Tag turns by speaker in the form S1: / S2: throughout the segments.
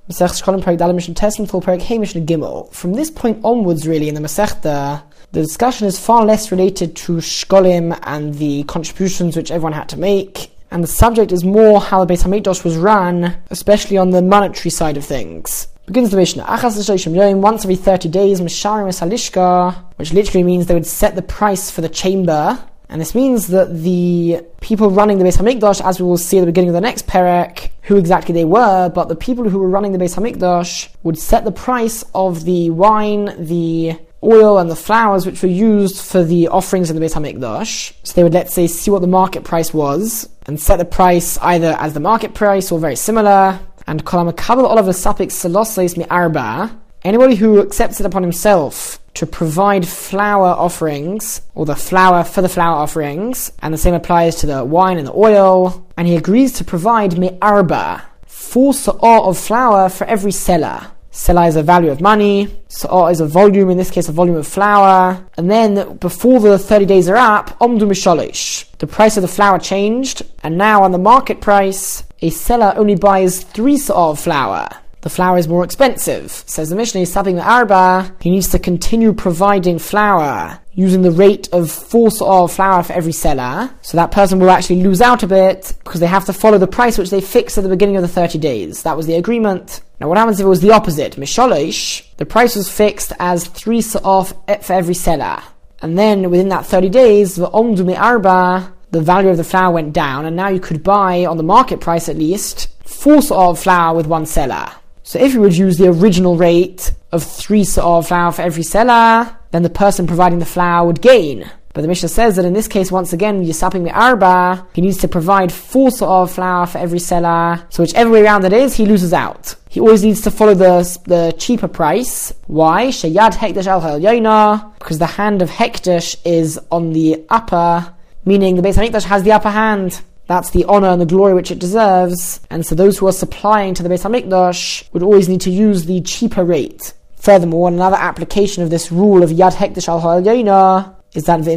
S1: Masechta Shkolim Perek Daled Mishnah Tes full Perek Hey Mishnah Gimel. From this point onwards, really, in the Masechta, the discussion is far less related to Shkolim and the contributions which everyone had to make, and the subject is more how the Beis HaMikdash was run, especially on the monetary side of things. Begins the Mishnah. Once every 30 days, Misharim es halishka, which literally means they would set the price for the chamber. And this means that the people running the Beis HaMikdash, as we will see at the beginning of the next perek, who exactly they were, but the people who were running the Beis HaMikdash would set the price of the wine, the oil and the flowers which were used for the offerings in the Beis HaMikdash. So they would, let's say, see what the market price was, and set the price either as the market price or very similar. And kol hamakabel olav l'sapik selosais mi'arba, anybody who accepts it upon himself to provide flour offerings, or the flour for the flour offerings, and the same applies to the wine and the oil, and he agrees to provide mi'arba, 4 sa'ah of flour for every selah. Selah is a value of money, sa'ah is a volume, in this case a volume of flour, and then before the 30 days are up, omdu mishalish, the price of the flour changed, and now on the market price, a seller only buys 3 sa'ah of flour. The flour is more expensive. Says the Mishnah, Sabing Arba, he needs to continue providing flour using the rate of 4 sa'ah of flour for every seller. So that person will actually lose out a bit because they have to follow the price which they fixed at the beginning of the 30 days. That was the agreement. Now what happens if it was the opposite? Mishalish, the price was fixed as 3 sa'ah for every seller. And then within that 30 days, the omdu mi'arba, the value of the flour went down, and now you could buy, on the market price at least, 4 sa'ah of flour with one seller. So if you would use the original rate of 3 sa'ah of flour for every seller, then the person providing the flour would gain. But the Mishnah says that in this case, once again, Yisaping mi'arba, he needs to provide 4 sa'ah of flour for every seller. So whichever way around it is, he loses out. He always needs to follow the cheaper price. Why? Sheyad hekdesh al ha'elyona, because the hand of hekdesh is on the upper, meaning the Beis HaMikdash has the upper hand. That's the honor and the glory which it deserves. And so those who are supplying to the Beis HaMikdash would always need to use the cheaper rate. Furthermore, another application of this rule of Yad Hekdesh al Ha'elyona is that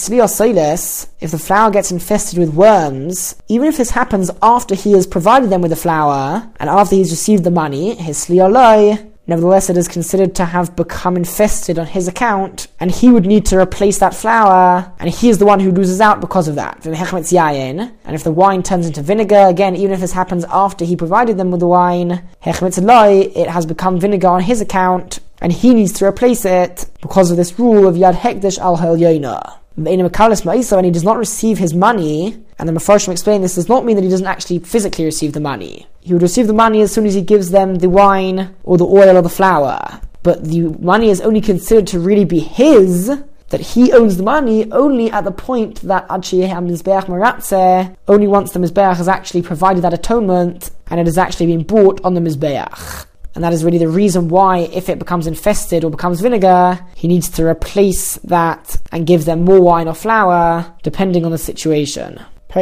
S1: if the flour gets infested with worms, even if this happens after he has provided them with the flour, and after he's received the money, nevertheless it is considered to have become infested on his account, and he would need to replace that flour, and he is the one who loses out because of that. And if the wine turns into vinegar, again, even if this happens after he provided them with the wine, it has become vinegar on his account, and he needs to replace it because of this rule of Yad Hekdesh al Ha'elyona. When he does not receive his money, and the Mefarshim explain this does not mean that he doesn't actually physically receive the money. He would receive the money as soon as he gives them the wine or the oil or the flour. But the money is only considered to really be his, that he owns the money only at the point that only once the Mizbeach has actually provided that atonement and it has actually been bought on the Mizbeach. And that is really the reason why, if it becomes infested or becomes vinegar, he needs to replace that and give them more wine or flour, depending on the situation. The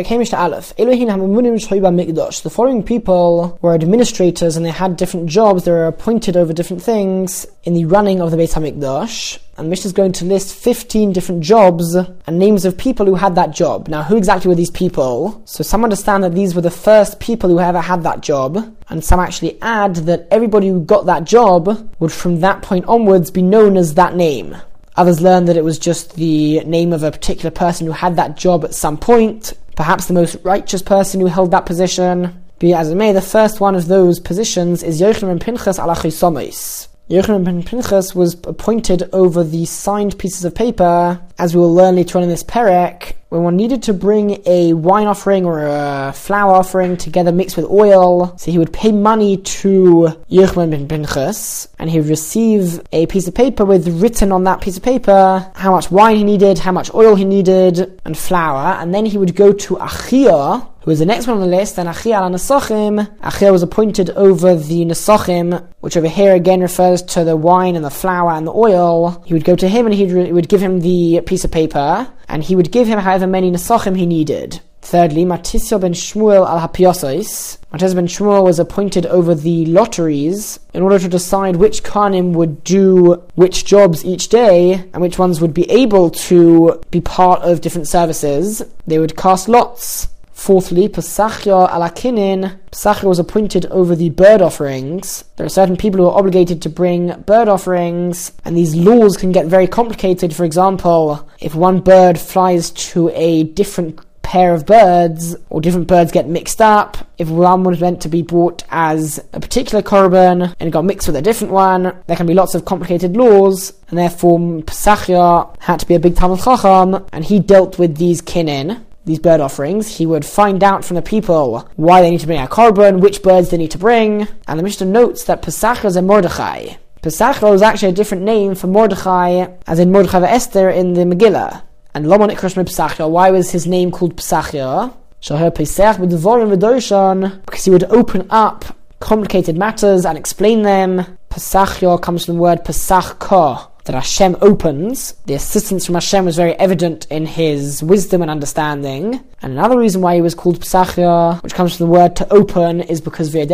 S1: following people were administrators and they had different jobs. They were appointed over different things in the running of the Beis HaMikdash. And Mishnah is going to list 15 different jobs and names of people who had that job. Now, who exactly were these people? So some understand that these were the first people who ever had that job. And some actually add that everybody who got that job would from that point onwards be known as that name. Others learn that it was just the name of a particular person who had that job at some point. Perhaps the most righteous person who held that position. Be as it may, the first one of those positions is Yochanan ben Pinchas al Achisomis. Yochanan ben Pinchas was appointed over the signed pieces of paper, as we will learn later on in this perek, when one needed to bring a wine offering or a flour offering together mixed with oil. So he would pay money to Yochanan ben Pinchas, and he would receive a piece of paper with written on that piece of paper how much wine he needed, how much oil he needed, and flour, and then he would go to Achia, who is the next one on the list, and Achia al Nesachim. Achia was appointed over the Nesachim, which over here again refers to the wine and the flour and the oil. He would go to him and he would give him the piece of paper, and he would give him however many Nesachim he needed. Thirdly, Matisya ben Shmuel al Hapiosos. Matisya ben Shmuel was appointed over the lotteries in order to decide which Kohanim would do which jobs each day and which ones would be able to be part of different services. They would cast lots Fourthly, Pesachia ala kinin. Pesachia was appointed over the bird offerings. There are certain people who are obligated to bring bird offerings, and these laws can get very complicated. For example, if one bird flies to a different pair of birds, or different birds get mixed up, if one was meant to be brought as a particular korban and it got mixed with a different one, there can be lots of complicated laws, and therefore Pesachia had to be a big Talmid Chacham, and he dealt with these kinin, these bird offerings. He would find out from the people why they need to bring a korban, which birds they need to bring, and the Mishnah notes that Pesachia is a Mordechai. Pesachia is actually a different name for Mordechai, as in Mordechai Esther in the Megillah. And Lomon Ikrosh Pesachia, why was his name called Pesachia? Because he would open up complicated matters and explain them. Pesachia comes from the word Pesachka, that Hashem opens. The assistance from Hashem was very evident in his wisdom and understanding. And another reason why he was called Pesachia, which comes from the word to open, is because he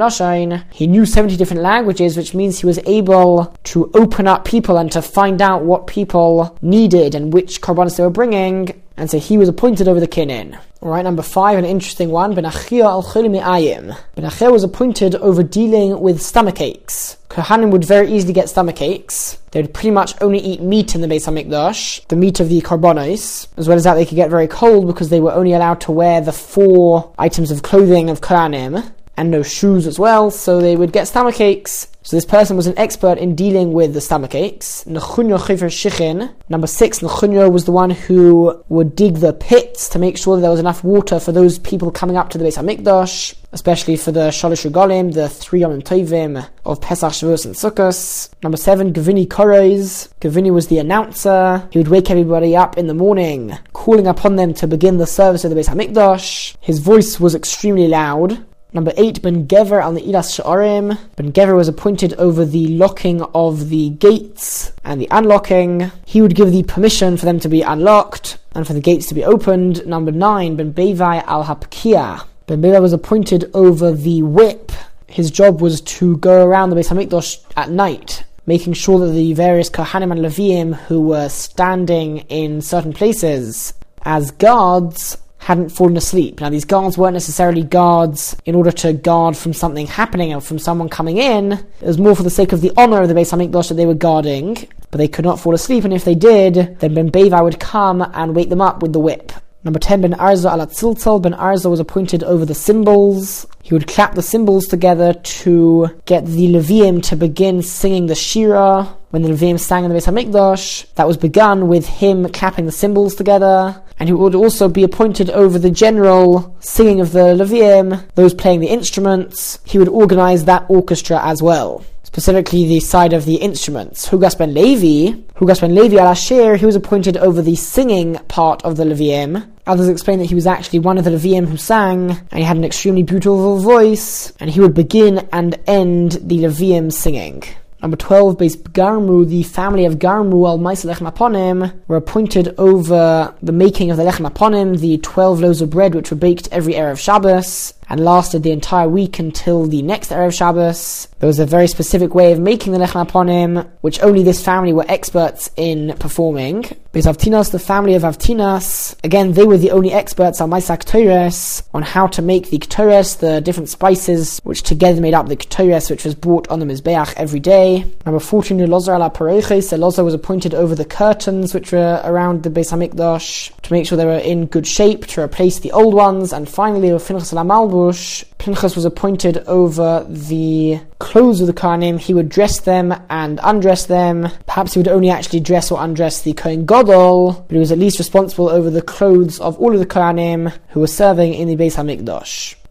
S1: knew 70 different languages, which means he was able to open up people and to find out what people needed and which korbanos they were bringing. And so he was appointed over the kinin. Alright, number 5, an interesting one. Ben Achia al Choli Me'ayim. Ben Achia was appointed over dealing with stomach aches. Kohanim would very easily get stomach aches. They would pretty much only eat meat in the Beis HaMikdash, the meat of the korbanos. As well as that, they could get very cold because they were only allowed to wear the 4 items of clothing of Kohanim, and no shoes as well, so they would get stomach aches. So this person was an expert in dealing with the stomach aches. Nechunyo Chifer Shichin. Number 6, Nechunyo was the one who would dig the pits to make sure that there was enough water for those people coming up to the Beis HaMikdash, especially for the Shalosh Regalim, the 3 Yom Tovim of Pesach, Shavuos, and Sukkos. Number 7, Gavini Kores. Gavini was the announcer. He would wake everybody up in the morning, calling upon them to begin the service of the Beis HaMikdash. His voice was extremely loud. Number 8, Ben Gever al Ne'ilas Sha'arim. Ben Gever was appointed over the locking of the gates and the unlocking. He would give the permission for them to be unlocked and for the gates to be opened. Number 9, Ben Bevai al Hapkia. Ben Bevai was appointed over the whip. His job was to go around the Beis HaMikdash at night, making sure that the various Kohanim and Leviim who were standing in certain places as guards hadn't fallen asleep. Now, these guards weren't necessarily guards in order to guard from something happening or from someone coming in. It was more for the sake of the honor of the Beis HaMikdash that they were guarding, but they could not fall asleep, and if they did, then Ben Bevai would come and wake them up with the whip. Number 10, Ben Arza al Atziltzal. Ben Arza was appointed over the cymbals. He would clap the cymbals together to get the Leviim to begin singing the Shira. When the Leviim sang in the Beis HaMikdash, that was begun with him clapping the cymbals together. And he would also be appointed over the general singing of the Leviim, those playing the instruments. He would organize that orchestra as well, specifically the side of the instruments. Hugas ben Levi al Asher, he was appointed over the singing part of the Leviim. Others explain that he was actually one of the Leviim who sang, and he had an extremely beautiful voice, and he would begin and end the Leviim singing. Number 12, Beis Garmu, the family of Garmu al Ma'aseh Lechem Aponim, were appointed over the making of the Lechem Aponim, the 12 loaves of bread which were baked every Erev Shabbos, and lasted the entire week until the next Erev Shabbos. There was a very specific way of making the Lechem Aponim, which only this family were experts in performing. Beis Avtinas, the family of Avtinas, again, they were the only experts on Ma'aseh Ktores, on how to make the Ktores, the different spices which together made up the Ktores, which was brought on the Mizbeach every day. Number 14, Elazar ala Pareches. Elazar was appointed over the curtains which were around the Beis HaMikdash to make sure they were in good shape, to replace the old ones. And finally, Pinchas ala Malbush. Pinchas was appointed over the clothes of the Kohanim. He would dress them and undress them. Perhaps he would only actually dress or undress the Kohen Gadol, but he was at least responsible over the clothes of all of the Kohanim who were serving in the Beis HaMikdash.